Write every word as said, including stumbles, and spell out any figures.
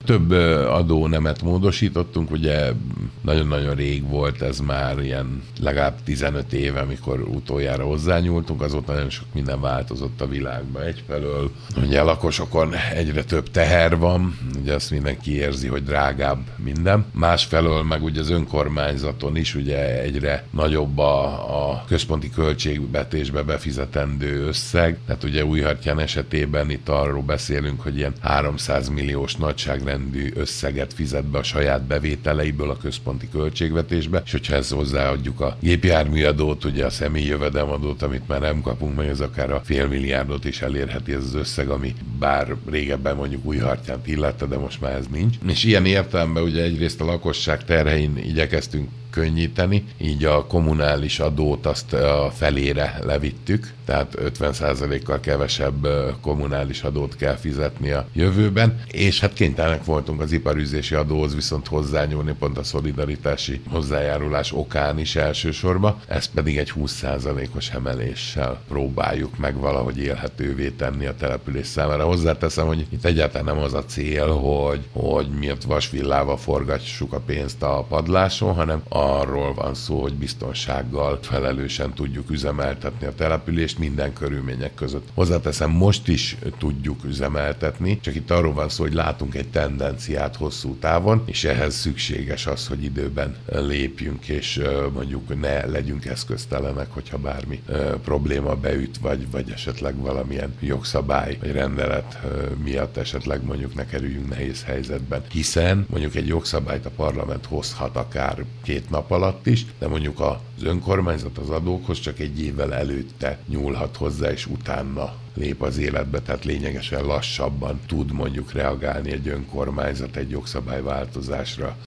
több adónemet módosítottunk, ugye nagyon-nagyon rég volt ez már, ilyen legalább tizenöt éve, amikor utoljára hozzányúltunk, azóta nagyon sok minden változott a világban. Egyfelől ugye a lakosokon egyre több teher van, ugye azt mindenki érzi, hogy drágább minden. Másfelől meg ugye az önkormányzaton is ugye egyre nagyobb a, a központi költségvetésbe befizetendő összeg, tehát ugye Újhartyán esetében itt arról beszélünk, hogy ilyen háromszáz milliós nagyságrendű összeget fizet be a saját bevételeiből a központi költségvetésbe, és hogyha ezt hozzáadjuk a gépjárműadót, ugye a személyi jövedelemadót, amit már nem kapunk meg, ez akár a fél milliárdot is elérheti ez az összeg, ami bár régebben mondjuk Újhartyánt illette, de most már ez nincs. És ilyen értelemben ugye egyrészt a lakosság terhein igyekeztünk könnyíteni, így a kommunális adót azt a felére levittük, tehát ötven százalékkal kevesebb kommunális adót kell fizetni a jövőben, és hát kénytelenek voltunk az iparűzési adóhoz viszont hozzányúlni, pont a szolidaritási hozzájárulás okán is elsősorban, ezt pedig egy húsz százalékos emeléssel próbáljuk meg valahogy élhetővé tenni a település számára. Hozzáteszem, hogy itt egyáltalán nem az a cél, hogy, hogy miért vasvillával forgassuk a pénzt a padláson, hanem arról van szó, hogy biztonsággal felelősen tudjuk üzemeltetni a települést minden körülmények között. Hozzáteszem, most is tudjuk üzemeltetni, csak itt arról van szó, hogy látunk egy tendenciát hosszú távon, és ehhez szükséges az, hogy időben lépjünk, és mondjuk ne legyünk eszköztelenek, hogyha bármi probléma beüt, vagy, vagy esetleg valamilyen jogszabály vagy rendelet miatt esetleg mondjuk ne kerüljünk nehéz helyzetben. Hiszen mondjuk egy jogszabályt a parlament hozhat akár két nap alatt is, de mondjuk az önkormányzat az adókhoz csak egy évvel előtte nyúlhat hozzá, és utána lép az életbe, tehát lényegesen lassabban tud mondjuk reagálni egy önkormányzat egy jogszabályváltozásra.